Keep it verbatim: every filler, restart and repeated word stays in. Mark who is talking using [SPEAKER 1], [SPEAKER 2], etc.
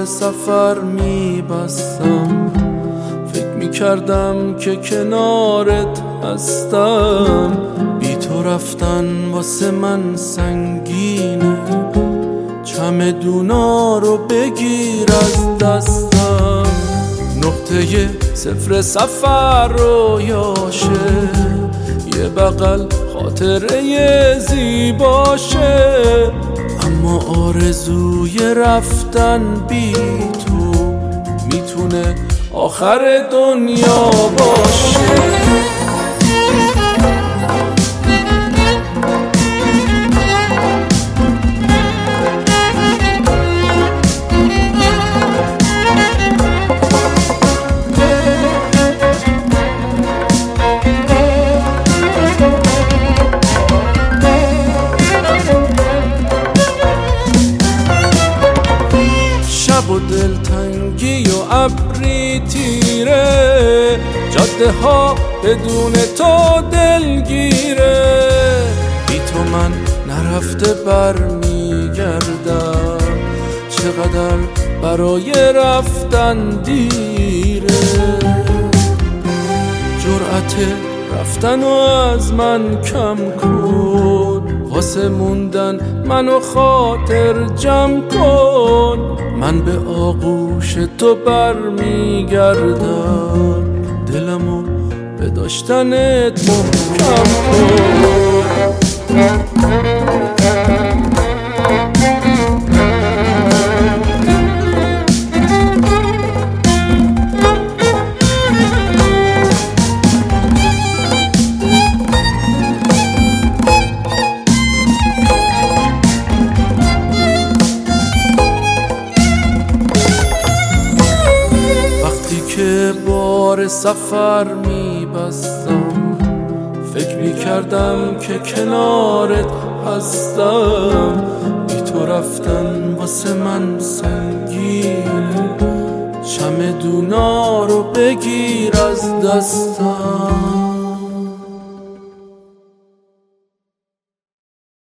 [SPEAKER 1] سفر میبستم، فکر میکردم که کنارت هستم. بی تو رفتن واسه من سنگینه، چمدونا رو بگیر از دستم. نقطه صفر سفر رویاشه، یه بغل خاطره زیباشه، اما آرزوی رفتن بی تو میتونه آخر دنیا باشه. شب و دلتنگی و ابری تیره، جاده ها بدون تو دلگیره. بی تو من نرفته بر میگردم، چقدر برای رفتن دیره. جرأت رفتن و از من کم کن، واسه موندن منو خاطر جمع کن. من به آغوش تو بر میگردم، دلمو به داشتنت محکم کن. که بار سفر میبستم، فکر میکردم که کنارت هستم. بی تو رفتن واسه من سنگینه، چمدونا رو بگیر از دستم.